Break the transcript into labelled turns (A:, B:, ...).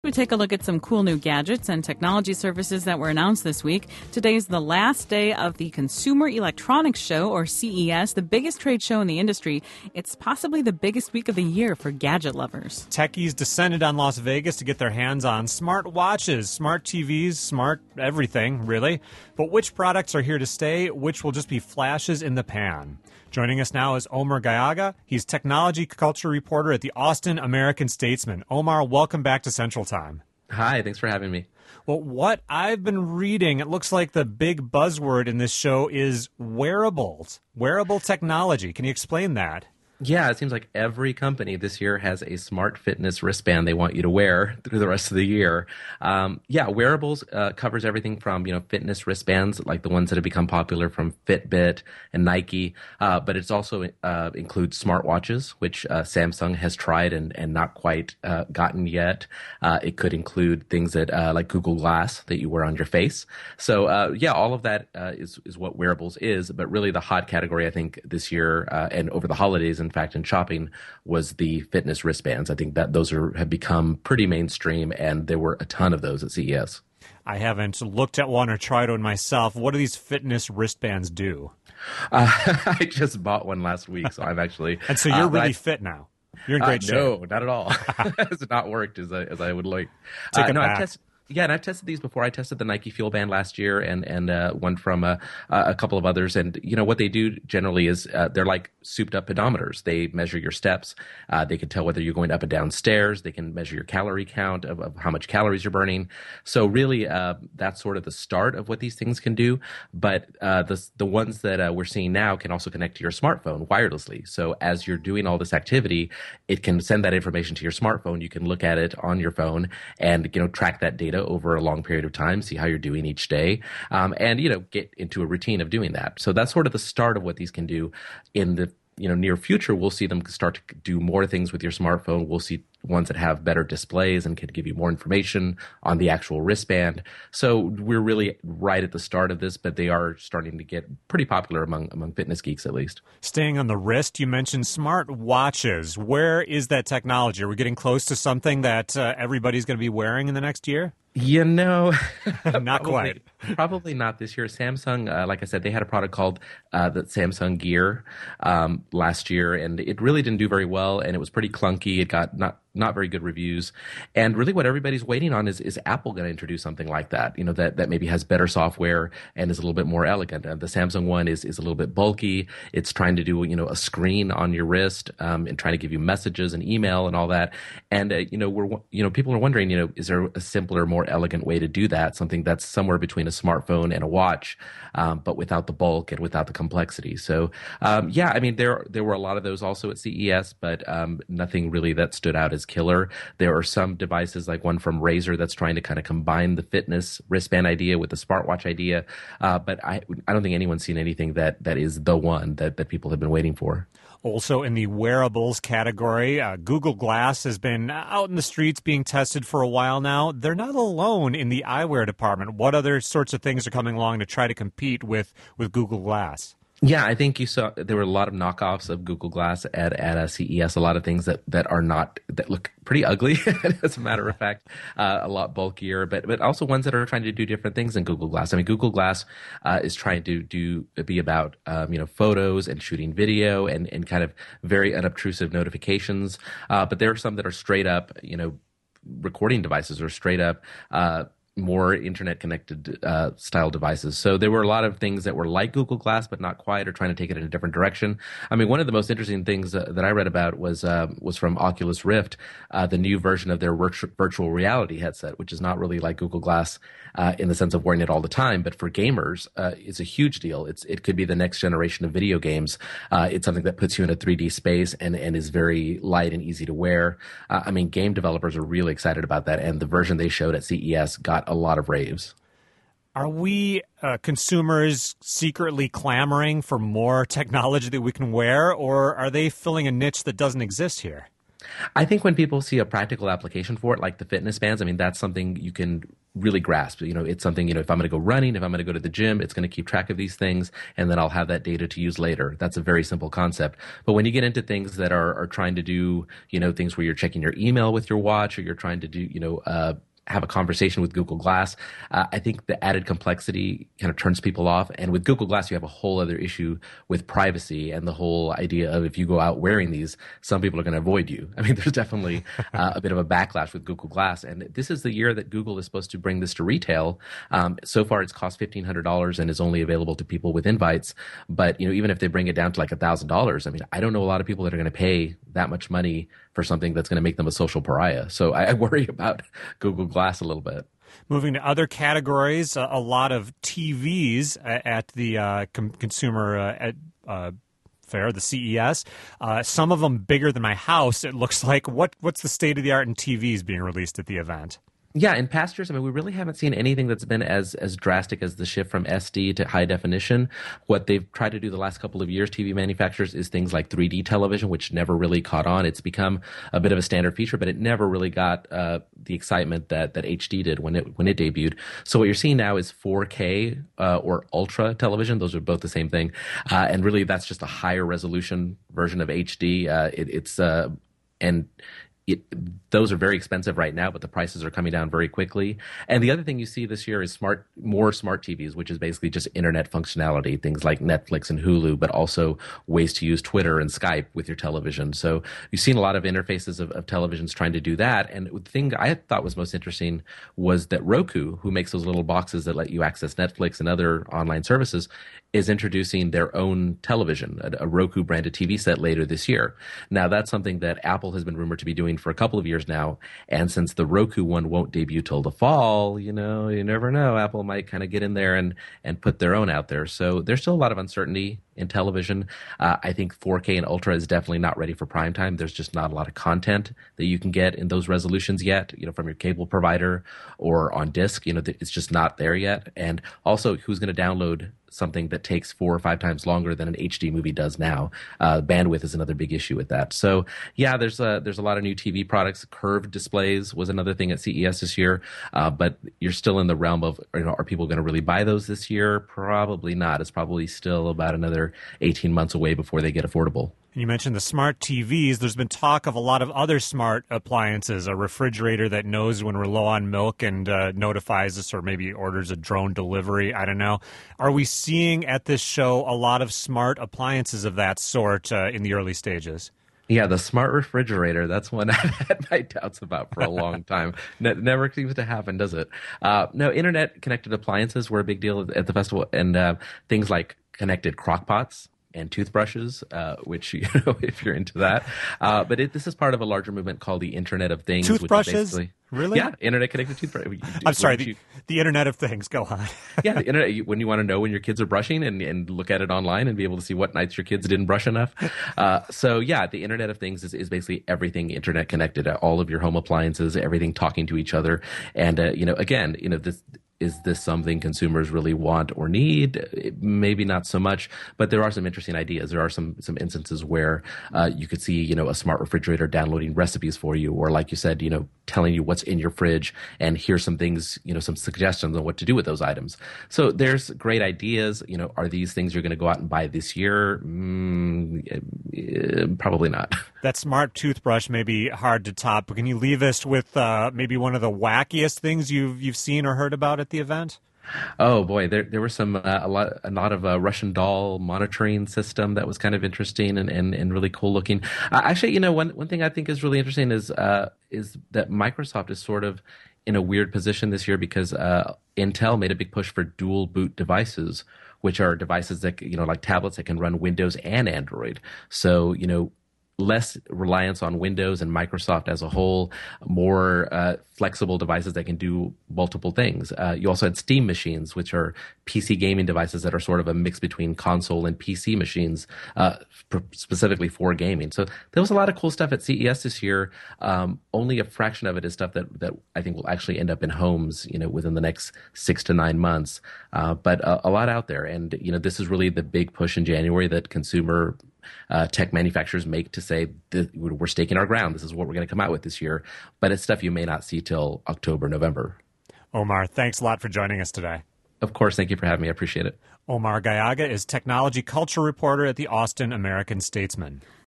A: We take a look at some cool new gadgets and technology services that were announced this week. Today is the last day of the Consumer Electronics Show, or CES, the biggest trade show in the industry. It's possibly the biggest week of the year for gadget lovers.
B: Techies descended on Las Vegas to get their hands on smart watches, smart TVs, smart everything, really. But which products are here to stay? Which will just be flashes in the pan? Joining us now is Omar Gallaga. He's technology culture reporter at the Austin American-Statesman. Omar, welcome back to Central Time.
C: Hi, thanks for having me.
B: Well, what I've been reading, it looks like the big buzzword in this show is wearables, wearable technology. Can you explain that?
C: Yeah, it seems like every company this year has a smart fitness wristband they want you to wear through the rest of the year. Wearables covers everything from fitness wristbands like the ones that have become popular from Fitbit and Nike, but it's also includes smartwatches, which Samsung has tried and not quite gotten yet. It could include things that like Google Glass that you wear on your face. So all of that is what wearables is. But really, the hot category I think this year and over the holidays, in fact, in shopping, was the fitness wristbands. I think that those have become pretty mainstream, and there were a ton of those at CES.
B: I haven't looked at one or tried one myself. What do these fitness wristbands do?
C: I just bought one last week, so I'm actually...
B: And so you're really fit now. You're in great shape.
C: No, not at all. It's not worked as I would like.
B: Take it back.
C: And I've tested these before. I tested the Nike Fuel Band last year and one from a couple of others. And, what they do generally is they're like souped up pedometers. They measure your steps. They can tell whether you're going up and down stairs. They can measure your calorie count of how much calories you're burning. So really, that's sort of the start of what these things can do. But the ones that we're seeing now can also connect to your smartphone wirelessly. So as you're doing all this activity, it can send that information to your smartphone. You can look at it on your phone and, track that data over a long period of time, see how you're doing each day, and get into a routine of doing that. So that's sort of the start of what these can do. In the near future, we'll see them start to do more things with your smartphone. We'll see ones that have better displays and can give you more information on the actual wristband. So we're really right at the start of this, but they are starting to get pretty popular among fitness geeks, at least.
B: Staying on the wrist, you mentioned smart watches. Where is that technology? Are we getting close to something that everybody's going to be wearing in the next year?
C: Not
B: quite.
C: Probably not this year. Samsung, like I said, they had a product called the Samsung Gear last year, and it really didn't do very well, and it was pretty clunky. It got not very good reviews. And really what everybody's waiting on is Apple going to introduce something like that, that maybe has better software and is a little bit more elegant. The Samsung one is a little bit bulky. It's trying to do, a screen on your wrist and trying to give you messages and email and all that. And, people are wondering, is there a simpler, more elegant way to do that? Something that's somewhere between a smartphone and a watch, but without the bulk and without the complexity. So, there were a lot of those also at CES, but nothing really that stood out as killer. There are some devices like one from Razer that's trying to kind of combine the fitness wristband idea with the smartwatch idea. But I don't think anyone's seen anything that is the one that people have been waiting for.
B: Also in the wearables category, Google Glass has been out in the streets being tested for a while now. They're not alone in the eyewear department. What other sorts of things are coming along to try to compete with Google Glass?
C: Yeah, I think you saw there were a lot of knockoffs of Google Glass at CES. A lot of things that look pretty ugly, as a matter of fact, a lot bulkier, but also ones that are trying to do different things than Google Glass. I mean, Google Glass is trying to be about photos and shooting video and kind of very unobtrusive notifications. But there are some that are straight up recording devices or straight up more internet-connected style devices. So there were a lot of things that were like Google Glass, but not quite, or trying to take it in a different direction. I mean, one of the most interesting things that I read about was from Oculus Rift, the new version of their virtual reality headset, which is not really like Google Glass in the sense of wearing it all the time, but for gamers, it's a huge deal. It could be the next generation of video games. It's something that puts you in a 3D space and is very light and easy to wear. Game developers are really excited about that, and the version they showed at CES got a lot of raves.
B: Are we consumers secretly clamoring for more technology that we can wear, or are they filling a niche that doesn't exist here?
C: I think when people see a practical application for it, like the fitness bands, that's something you can really grasp. It's something, if I'm going to go running, if I'm going to go to the gym, it's going to keep track of these things, and then I'll have that data to use later. That's a very simple concept. But when you get into things that are trying to do, things where you're checking your email with your watch, or you're trying to do, have a conversation with Google Glass, I think the added complexity kind of turns people off. And with Google Glass, you have a whole other issue with privacy and the whole idea of if you go out wearing these, some people are going to avoid you. I mean, there's definitely a bit of a backlash with Google Glass. And this is the year that Google is supposed to bring this to retail. So far, it's cost $1,500 and is only available to people with invites. But, even if they bring it down to like $1,000, I mean, I don't know a lot of people that are going to pay that much money for something that's going to make them a social pariah. So I worry about Google Glass a little bit.
B: Moving to other categories, a lot of TVs at the consumer fair, the CES. Some of them bigger than my house, it looks like. What's the state of the art in TVs being released at the event?
C: Yeah, in past years, I mean, we really haven't seen anything that's been as drastic as the shift from SD to high definition. What they've tried to do the last couple of years, TV manufacturers, is things like 3D television, which never really caught on. It's become a bit of a standard feature, but it never really got the excitement that HD did when it debuted. So what you're seeing now is 4K or Ultra television. Those are both the same thing, and really that's just a higher resolution version of HD. Those are very expensive right now, but the prices are coming down very quickly. And the other thing you see this year is more smart TVs, which is basically just internet functionality, things like Netflix and Hulu, but also ways to use Twitter and Skype with your television. So you've seen a lot of interfaces of televisions trying to do that. And the thing I thought was most interesting was that Roku, who makes those little boxes that let you access Netflix and other online services, is introducing their own television, a Roku branded TV set later this year. Now, that's something that Apple has been rumored to be doing for a couple of years now. And since the Roku one won't debut till the fall, you never know. Apple might kind of get in there and put their own out there. So there's still a lot of uncertainty in television. I think 4K and Ultra is definitely not ready for prime time. There's just not a lot of content that you can get in those resolutions yet, from your cable provider or on disc. It's just not there yet. And also, who's going to download something that takes 4 or 5 times longer than an HD movie does now? Bandwidth is another big issue with that. So yeah, there's a lot of new TV products. Curved displays was another thing at CES this year, but you're still in the realm of, are people going to really buy those this year? Probably not. It's probably still about another 18 months away before they get affordable.
B: You mentioned the smart TVs. There's been talk of a lot of other smart appliances, a refrigerator that knows when we're low on milk and notifies us, or maybe orders a drone delivery. I don't know. Are we seeing at this show a lot of smart appliances of that sort in the early stages?
C: Yeah, the smart refrigerator, that's one I've had my doubts about for a long time. Never seems to happen, does it? No, internet-connected appliances were a big deal at the festival, and things like connected crock pots and toothbrushes, which, if you're into that. But this is part of a larger movement called the Internet of Things.
B: Toothbrushes? Really?
C: Yeah, internet-connected toothbrush.
B: I'm sorry, the Internet of Things. Go on.
C: Yeah, the internet, when you want to know when your kids are brushing and look at it online and be able to see what nights your kids didn't brush enough. So yeah, the Internet of Things is basically everything internet-connected, all of your home appliances, everything talking to each other. And, is this something consumers really want or need? Maybe not so much, but there are some interesting ideas. There are some instances where you could see, a smart refrigerator downloading recipes for you, or like you said, telling you what's in your fridge, and here's some things, some suggestions on what to do with those items. So there's great ideas. Are these things you're going to go out and buy this year? Probably not.
B: That smart toothbrush may be hard to top, but can you leave us with maybe one of the wackiest things you've seen or heard about at the event?
C: Oh boy, there were some a lot of Russian doll monitoring system that was kind of interesting and really cool looking. Actually, one thing I think is really interesting is that Microsoft is sort of in a weird position this year because Intel made a big push for dual boot devices, which are devices that like tablets that can run Windows and Android. So less reliance on Windows and Microsoft as a whole, more flexible devices that can do multiple things. You also had Steam machines, which are PC gaming devices that are sort of a mix between console and PC machines, specifically for gaming. So there was a lot of cool stuff at CES this year. Only a fraction of it is stuff that I think will actually end up in homes, within the next 6 to 9 months. But a lot out there. And, this is really the big push in January that consumer tech manufacturers make to say we're staking our ground. This is what we're going to come out with this year. But it's stuff you may not see till October, November.
B: Omar, thanks a lot for joining us today.
C: Of course. Thank you for having me. I appreciate it.
B: Omar Gallaga is technology culture reporter at the Austin American-Statesman.